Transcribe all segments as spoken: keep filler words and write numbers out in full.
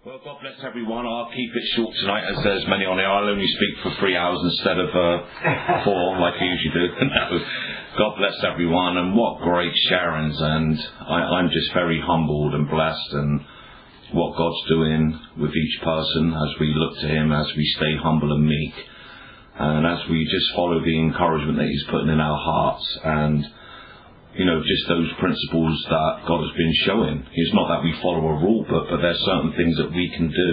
Well, God bless everyone. I'll keep it short tonight as there's many on here. I'll only speak for three hours instead of uh, four like I usually do. No. God bless everyone, and what great sharings, and I, I'm just very humbled and blessed, and what God's doing with each person as we look to Him, as we stay humble and meek, and as we just follow the encouragement that He's putting in our hearts, and you know, just those principles that God has been showing. It's not that we follow a rule book, but there's certain things that we can do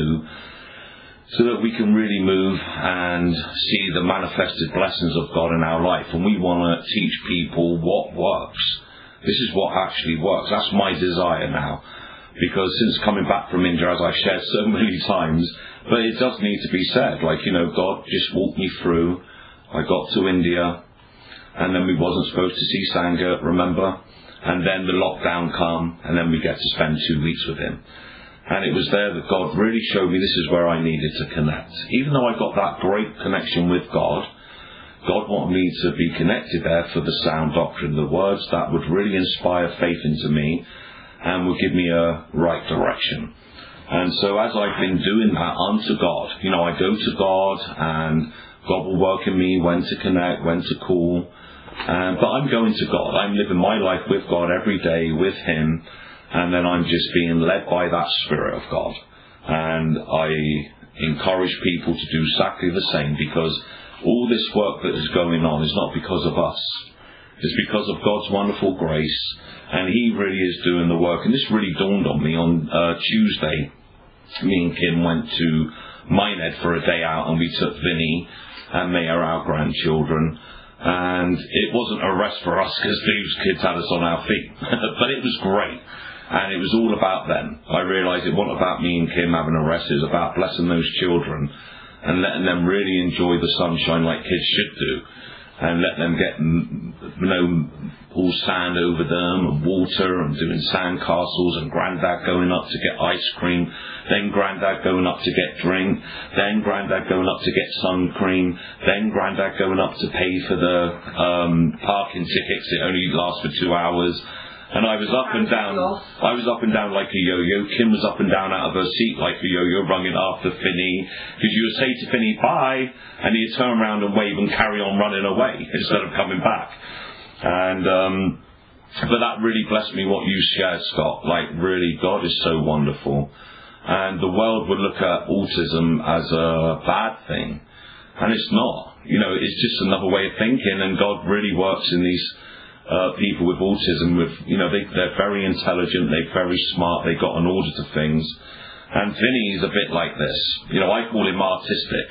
so that we can really move and see the manifested blessings of God in our life. And we want to teach people what works. This is what actually works. That's my desire now. Because since coming back from India, as I've shared so many times, but it does need to be said, like, you know, God just walked me through. I got to India, and then we wasn't supposed to see Sangha, remember? And then the lockdown come, and then we get to spend two weeks with him. And it was there that God really showed me this is where I needed to connect. Even though I got that great connection with God, God wanted me to be connected there for the sound doctrine, the words that would really inspire faith into me and would give me a right direction. And so as I've been doing that unto God, you know, I go to God and God will work in me when to connect, when to call. Um, but I'm going to God. I'm living my life with God every day with Him, and then I'm just being led by that Spirit of God. And I encourage people to do exactly the same, because all this work that is going on is not because of us. It's because of God's wonderful grace, and He really is doing the work. And this really dawned on me on uh, Tuesday. Me and Kim went to Minehead for a day out, and we took Vinny and Maya, our grandchildren. And it wasn't a rest for us because these kids had us on our feet. But it was great. And it was all about them. I realised it wasn't about me and Kim having a rest. It was about blessing those children and letting them really enjoy the sunshine like kids should do. And let them get, you know, all sand over them and water and doing sand castles, and Grandad going up to get ice cream, then Grandad going up to get drink, then Grandad going up to get sun cream, then Grandad going up to pay for the um, parking tickets. It only lasts for two hours. And I was up and down, I was up and down like a yo-yo. Kim was up and down out of her seat like a yo-yo, running after Finney. Because you would say to Finney, bye, and he'd turn around and wave and carry on running away instead of coming back. And, um, but that really blessed me what you shared, Scott. Like, really, God is so wonderful. And the world would look at autism as a bad thing. And it's not. You know, it's just another way of thinking, and God really works in these Uh, people with autism, with, you know, they, they're very intelligent, they're very smart, they've got an order to things. And Vinny is a bit like this. You know, I call him artistic.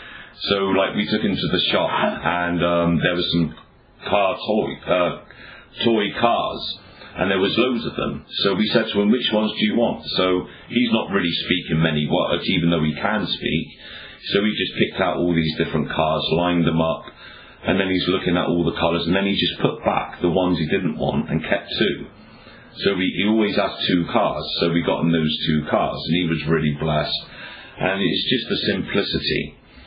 So, like, we took him to the shop, and um, there was some car toy, uh, toy cars, and there was loads of them. So we said to him, which ones do you want? So he's not really speaking many words, even though he can speak. So he just picked out all these different cars, lined them up, and then he's looking at all the colours, and then he just put back the ones he didn't want and kept two. So we, he always has two cars, so we got him those two cars, and he was really blessed. And it's just the simplicity.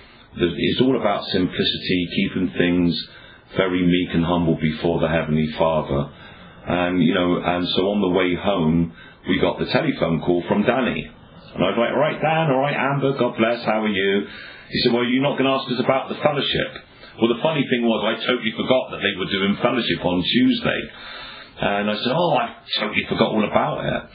It's all about simplicity, keeping things very meek and humble before the Heavenly Father. And, you know, and so on the way home, we got the telephone call from Danny. And I was like, all right, Dan, all right, Amber, God bless, how are you? He said, well, you're not going to ask us about the fellowship. Well, the funny thing was I totally forgot that they were doing fellowship on Tuesday. And I said, oh, I totally forgot all about it.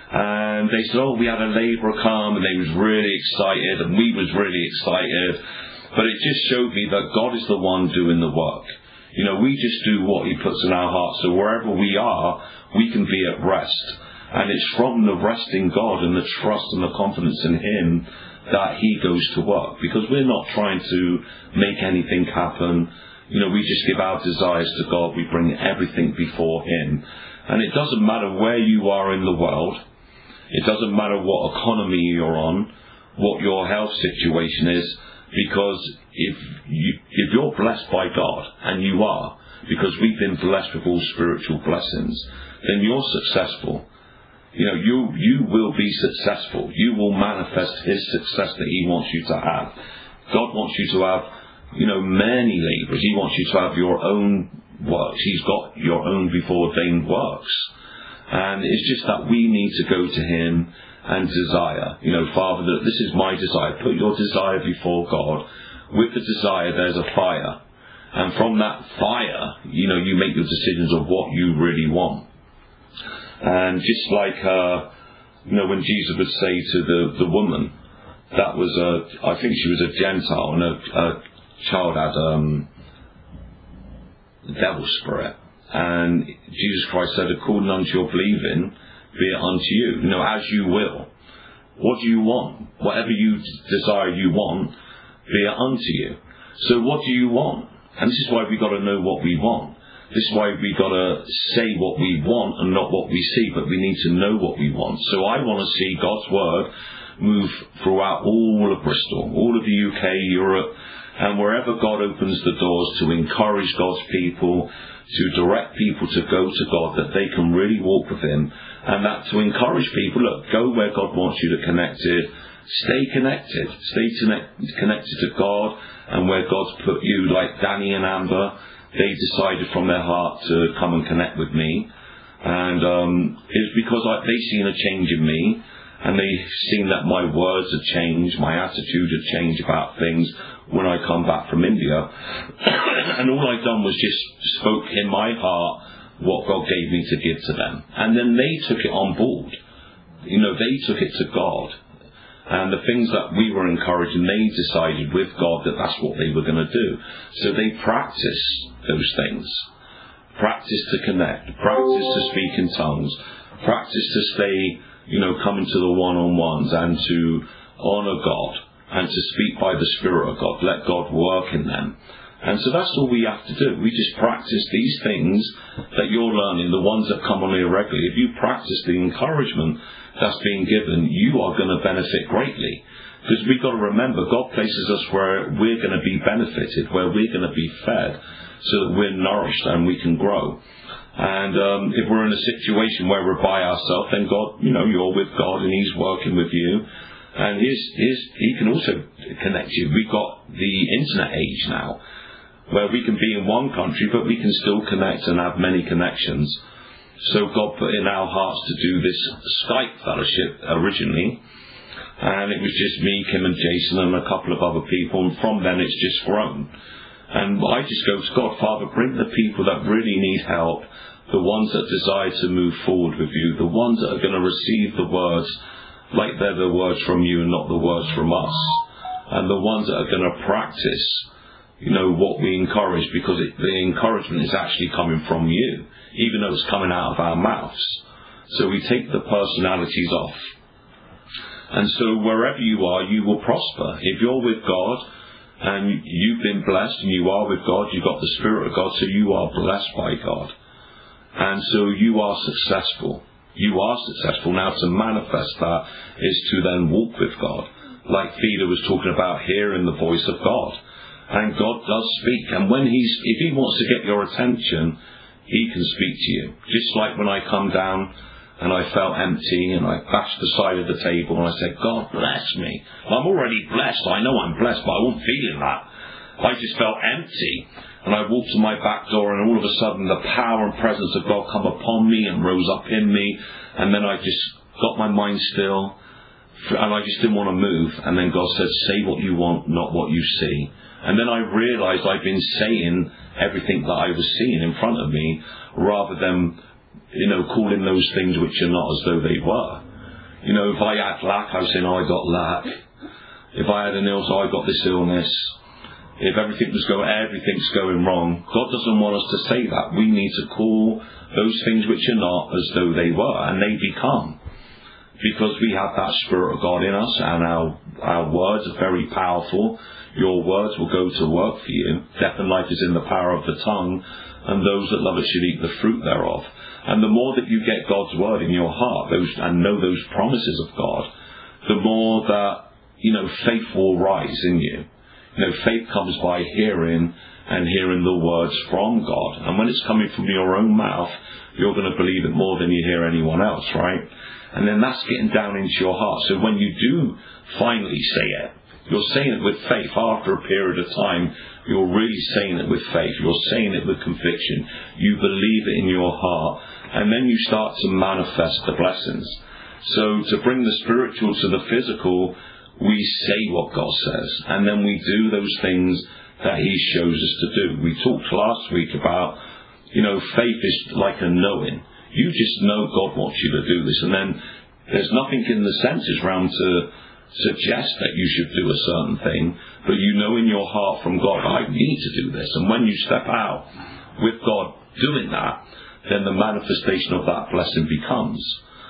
And they said, oh, we had a labourer come, and they was really excited, and we was really excited. But it just showed me that God is the one doing the work. You know, we just do what He puts in our hearts. So wherever we are, we can be at rest. And it's from the rest in God and the trust and the confidence in Him that He goes to work, because we're not trying to make anything happen. You know, we just give our desires to God. We bring everything before Him. And it doesn't matter where you are in the world. It doesn't matter what economy you're on, what your health situation is, because if, you, if you're blessed by God, and you are, because we've been blessed with all spiritual blessings, then you're successful. You know, you you will be successful. You will manifest His success that He wants you to have. God wants you to have, you know, many labourers. He wants you to have your own works. He's got your own before ordained works. And it's just that we need to go to Him and desire. You know, Father, this is my desire. Put your desire before God. With the desire, there's a fire. And from that fire, you know, you make your decisions of what you really want. And just like, uh, you know, when Jesus would say to the, the woman, that was a, I think she was a Gentile, and a, a child had um, the devil's spirit. And Jesus Christ said, according unto your believing, be it unto you. You know, as you will. What do you want? Whatever you desire you want, be it unto you. So what do you want? And this is why we've got to know what we want. This is why we've got to say what we want and not what we see, but we need to know what we want. So I want to see God's word move throughout all of Bristol, all of the U K, Europe, and wherever God opens the doors to encourage God's people, to direct people to go to God, that they can really walk with Him, and that to encourage people, look, go where God wants you to connect it, stay connected, stay connect, connected to God, and where God's put you, like Danny and Amber, they decided from their heart to come and connect with me, and um, it's because I, they've seen a change in me, and they've seen that my words have changed, my attitude have changed about things when I come back from India. And all I've done was just spoke in my heart what God gave me to give to them. And then they took it on board. You know, they took it to God. And the things that we were encouraging, they decided with God that that's what they were going to do. So they practiced those things. Practice to connect. Practice to speak in tongues. Practice to stay, you know, come into the one-on-ones and to honour God and to speak by the Spirit of God. Let God work in them. And so that's all we have to do. We just practice these things that you're learning, the ones that come on here regularly. If you practice the encouragement that's being given, you are going to benefit greatly. Because we've got to remember, God places us where we're going to be benefited, where we're going to be fed, so that we're nourished and we can grow. And um, if we're in a situation where we're by ourselves, then God, you know, you're with God and He's working with you. And his, his, He can also connect you. We've got the internet age now, where we can be in one country, but we can still connect and have many connections. So God put in our hearts to do this Skype fellowship originally. And it was just me, Kim and Jason and a couple of other people. And from then it's just grown. And I just go to God, Father, bring the people that really need help, the ones that desire to move forward with you, the ones that are going to receive the words like they're the words from you and not the words from us, and the ones that are going to practice, you know, what we encourage, because it, the encouragement is actually coming from you, even though it's coming out of our mouths. So we take the personalities off. And so wherever you are, you will prosper. If you're with God, and you've been blessed, and you are with God, you've got the Spirit of God, so you are blessed by God. And so you are successful. You are successful. Now to manifest that is to then walk with God. Like Theda was talking about, hearing the voice of God. And God does speak. And when He's, if He wants to get your attention, He can speak to you. Just like when I come down and I felt empty and I bashed the side of the table and I said, God bless me. I'm already blessed. I know I'm blessed, but I wasn't feeling that. I just felt empty. And I walked to my back door, and all of a sudden the power and presence of God come upon me and rose up in me. And then I just got my mind still, and I just didn't want to move. And then God said, say what you want, not what you see. And then I realized I'd been saying everything that I was seeing in front of me, rather than, you know, calling those things which are not as though they were. You know, if I had lack, I was saying, oh, I got lack. If I had an illness, oh, I got this illness. If everything was going, everything's going wrong. God doesn't want us to say that. We need to call those things which are not as though they were, and they become. Because we have that Spirit of God in us, and our, our words are very powerful. Your words will go to work for you. Death and life is in the power of the tongue, and those that love it should eat the fruit thereof. And the more that you get God's word in your heart, those, and know those promises of God, the more that, you know, faith will rise in you. You know, faith comes by hearing, and hearing the words from God. And when it's coming from your own mouth, you're going to believe it more than you hear anyone else, right? And then that's getting down into your heart. So when you do finally say it, you're saying it with faith. After a period of time, you're really saying it with faith. You're saying it with conviction. You believe it in your heart. And then you start to manifest the blessings. So to bring the spiritual to the physical, we say what God says, and then we do those things that He shows us to do. We talked last week about, you know, faith is like a knowing. You just know God wants you to do this, and then there's nothing in the senses realm to suggest that you should do a certain thing, but you know in your heart from God, I need to do this. And when you step out with God doing that, then the manifestation of that blessing becomes.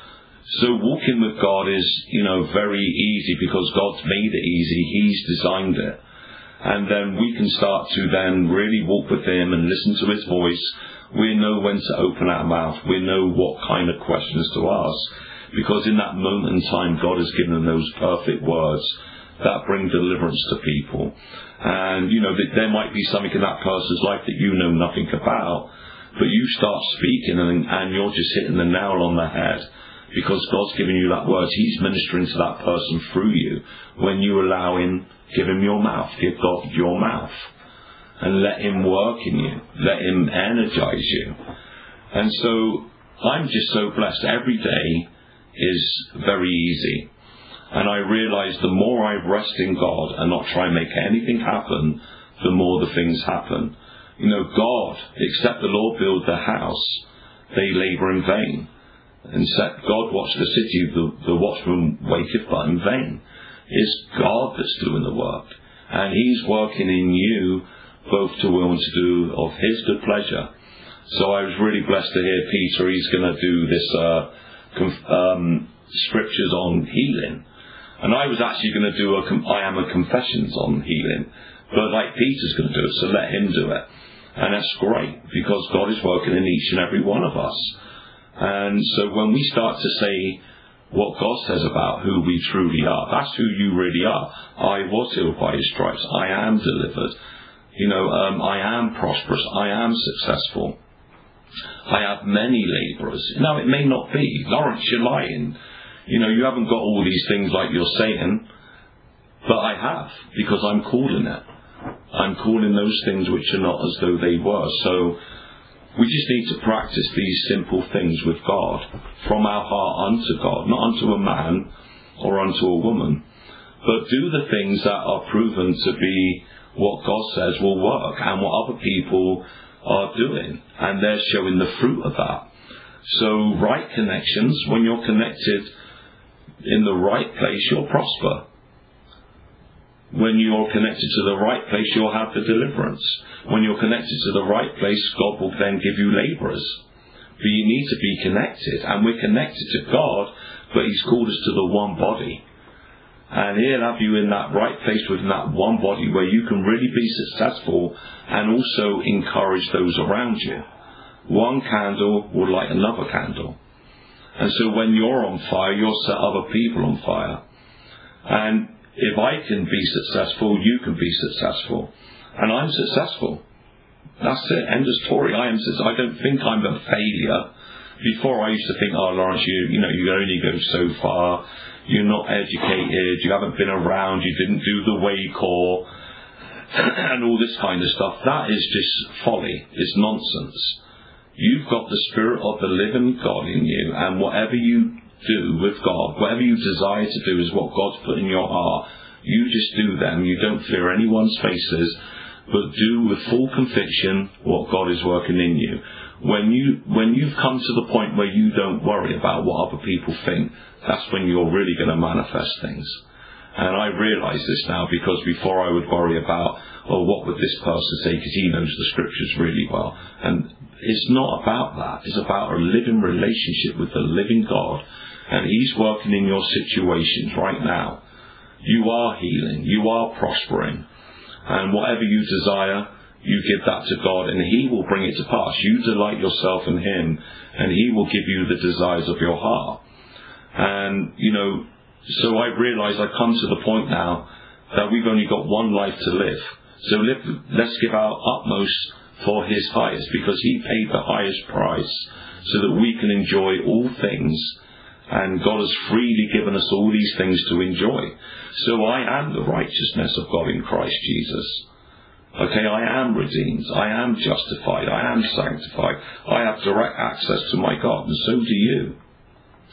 So walking with God is, you know, very easy because God's made it easy. He's designed it. And then we can start to then really walk with Him and listen to His voice. We know when to open our mouth. We know what kind of questions to ask. Because in that moment in time, God has given them those perfect words that bring deliverance to people. And, you know, there might be something in that person's life that you know nothing about, but you start speaking and, and you're just hitting the nail on the head. Because God's given you that word. He's ministering to that person through you. When you allow Him, give Him your mouth. Give God your mouth. And let Him work in you. Let Him energize you. And so, I'm just so blessed. Every day is very easy. And I realize the more I rest in God and not try and make anything happen, the more the things happen. You know, God, except the Lord build the house, they labour in vain. And set God watch the city, the, the watchman waketh but in vain. It's God that's doing the work. And He's working in you both to will and to do of His good pleasure. So I was really blessed to hear Peter, he's going to do this uh, conf- um, scriptures on healing. And I was actually going to do a, I am a confessions on healing. But like Peter's going to do it, so let him do it. And that's great, because God is working in each and every one of us. And so when we start to say what God says about who we truly are, that's who you really are. I was healed by His stripes. I am delivered. You know, um, I am prosperous. I am successful. I have many labourers. Now, it may not be. Lawrence, you're lying. You know, you haven't got all these things like you're saying, but I have, because I'm calling it. I'm calling those things which are not as though they were. So we just need to practice these simple things with God, from our heart unto God, not unto a man or unto a woman, but do the things that are proven to be what God says will work and what other people are doing, and they're showing the fruit of that. So right connections, when you're connected in the right place, you'll prosper. When you're connected to the right place, you'll have the deliverance. When you're connected to the right place, God will then give you labourers. But you need to be connected, and we're connected to God, but He's called us to the one body. And He'll have you in that right place within that one body where you can really be successful and also encourage those around you. One candle will light another candle. And so when you're on fire, you'll set other people on fire. And if I can be successful, you can be successful. And I'm successful. That's it. End of story. I am successful. I don't think I'm a failure. Before I used to think, oh, Lawrence, you, you know, you only go so far. You're not educated. You haven't been around. You didn't do the way call. And all this kind of stuff. That is just folly. It's nonsense. You've got the Spirit of the living God in you, and whatever you do with God, whatever you desire to do is what God's put in your heart. You just do them. You don't fear anyone's faces, but do with full conviction what God is working in you. When you when you've come to the point where you don't worry about what other people think, that's when you're really going to manifest things. And I realise this now, because before I would worry about, oh, what would this person say, because he knows the scriptures really well. And it's not about that. It's about a living relationship with the living God. And He's working in your situations right now. You are healing. You are prospering. And whatever you desire, you give that to God, and He will bring it to pass. You delight yourself in Him, and He will give you the desires of your heart. And, you know, so I realise I've come to the point now that we've only got one life to live. So live, let's give our utmost for His highest, because He paid the highest price so that we can enjoy all things. And God has freely given us all these things to enjoy. So I am the righteousness of God in Christ Jesus. Okay, I am redeemed. I am justified. I am sanctified. I have direct access to my God, and so do you.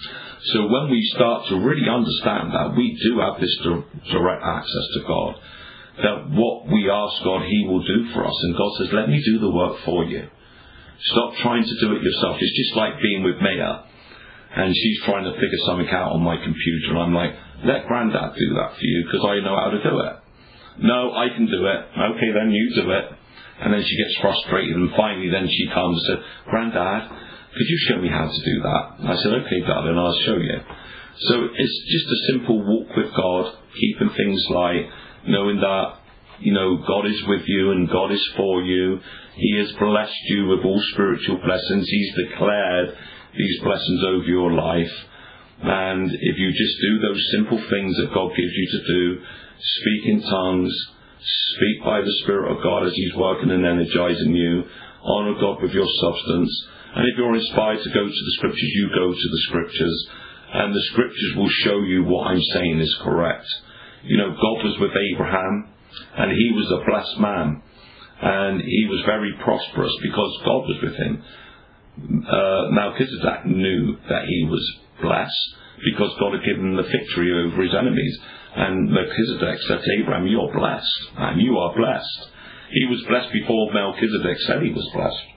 So when we start to really understand that we do have this direct access to God, that what we ask God, He will do for us. And God says, let me do the work for you. Stop trying to do it yourself. It's just like being with Maya, and she's trying to figure something out on my computer, and I'm like, let Grandad do that for you, because I know how to do it. No, I can do it. Okay, then you do it. And then she gets frustrated, and finally then she comes and said, Grandad, could you show me how to do that? And I said, okay, darling, I'll show you. So it's just a simple walk with God, keeping things light, knowing that, you know, God is with you and God is for you. He has blessed you with all spiritual blessings. He's declared these blessings over your life. And if you just do those simple things that God gives you to do, speak in tongues, speak by the Spirit of God as He's working and energizing you, honour God with your substance. And if you're inspired to go to the Scriptures, you go to the Scriptures. And the Scriptures will show you what I'm saying is correct. You know, God was with Abraham, and he was a blessed man. And he was very prosperous because God was with him. Uh, Melchizedek knew that he was blessed because God had given him the victory over his enemies. And Melchizedek said to Abraham, you're blessed, and you are blessed. He was blessed before Melchizedek said he was blessed.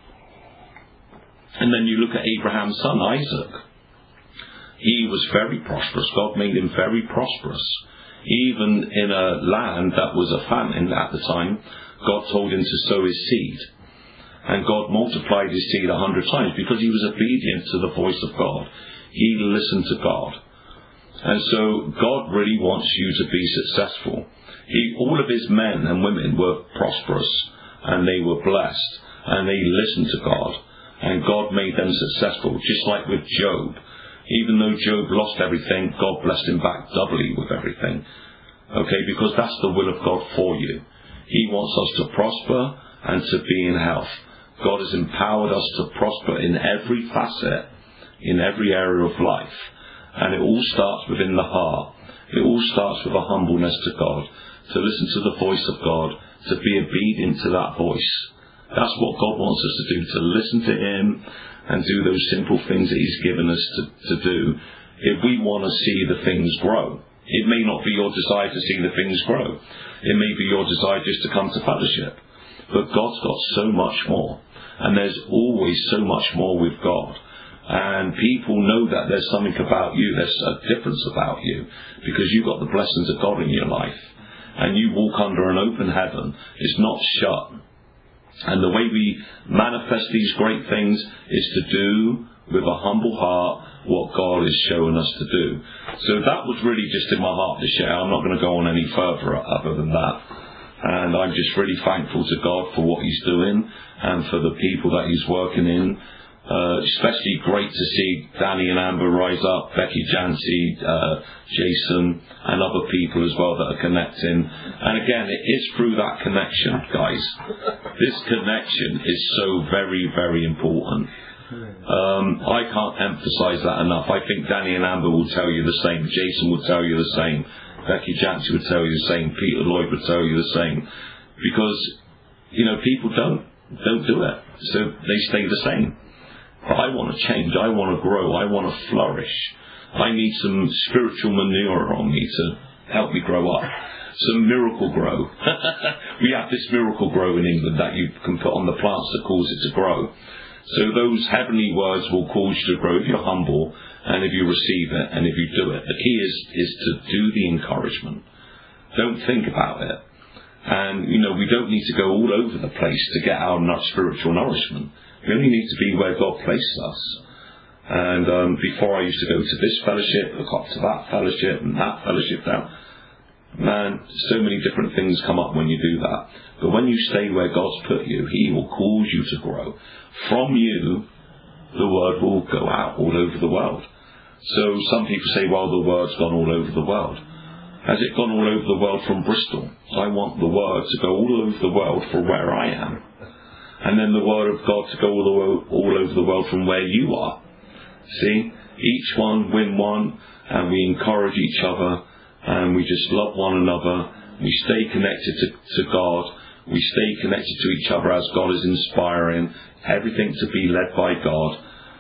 And then you look at Abraham's son, Isaac. He was very prosperous. God made him very prosperous. Even in a land that was a famine at the time, God told him to sow his seed. And God multiplied his seed a hundred times because he was obedient to the voice of God. He listened to God. And so God really wants you to be successful. He, all of his men and women were prosperous, and they were blessed, and they listened to God. And God made them successful, just like with Job. Even though Job lost everything, God blessed him back doubly with everything. Okay, because that's the will of God for you. He wants us to prosper and to be in health. God has empowered us to prosper in every facet, in every area of life. And it all starts within the heart. It all starts with a humbleness to God, to listen to the voice of God, to be obedient to that voice. That's what God wants us to do, to listen to Him and do those simple things that He's given us to, to do. If we want to see the things grow, it may not be your desire to see the things grow. It may be your desire just to come to fellowship. But God's got so much more. And there's always so much more with God. And people know that there's something about you, there's a difference about you, because you've got the blessings of God in your life. And you walk under an open heaven. It's not shut. And the way we manifest these great things is to do with a humble heart what God is showing us to do. So that was really just in my heart to share. I'm not going to go on any further other than that. And I'm just really thankful to God for what He's doing and for the people that He's working in. Uh, especially great to see Danny and Amber rise up, Becky Jancy, uh, Jason, and other people as well that are connecting. And again, it is through that connection, guys. This connection is so very, very important. Um, I can't emphasize that enough. I think Danny and Amber will tell you the same. Jason will tell you the same. Becky Jancy will tell you the same. Peter Lloyd will tell you the same. Because, you know, people don't, don't do it. So they stay the same. But I want to change, I want to grow, I want to flourish. I need some spiritual manure on me to help me grow up. Some miracle grow. We have this miracle grow in England that you can put on the plants that cause it to grow. So those heavenly words will cause you to grow if you're humble and if you receive it and if you do it. The key is, is to do the encouragement. Don't think about it. And, you know, we don't need to go all over the place to get our spiritual nourishment. We only need to be where God placed us. And um, before I used to go to this fellowship, look up to that fellowship and that fellowship down. Man, so many different things come up when you do that. But when you stay where God's put you, He will cause you to grow. From you, the word will go out all over the world. So some people say, well, the word's gone all over the world. Has it gone all over the world from Bristol? I want the word to go all over the world for where I am. And then the word of God to go all, the, all over the world from where you are. See? Each one win one, and we encourage each other, and we just love one another. We stay connected to, to God. We stay connected to each other as God is inspiring everything to be led by God.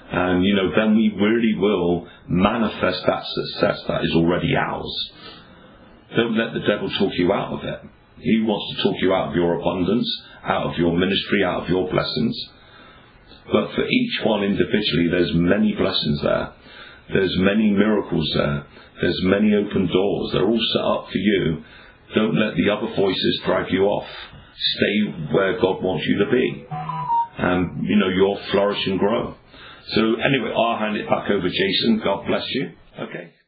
And, you know, then we really will manifest that success that is already ours. Don't let the devil talk you out of it. He wants to talk you out of your abundance, out of your ministry, out of your blessings. But for each one individually, there's many blessings there. There's many miracles there. There's many open doors. They're all set up for you. Don't let the other voices drag you off. Stay where God wants you to be. And, you know, you'll flourish and grow. So anyway, I'll hand it back over to Jason. God bless you. Okay.